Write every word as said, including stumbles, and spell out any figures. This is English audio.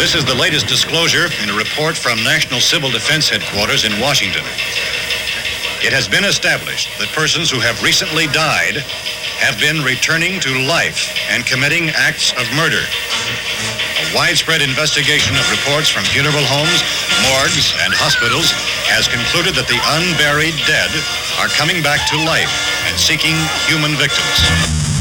This is the latest disclosure in a report from National Civil Defense Headquarters in Washington. It has been established that persons who have recently died have been returning to life and committing acts of murder. A widespread investigation of reports from funeral homes, morgues, and hospitals has concluded that the unburied dead are coming back to life and seeking human victims.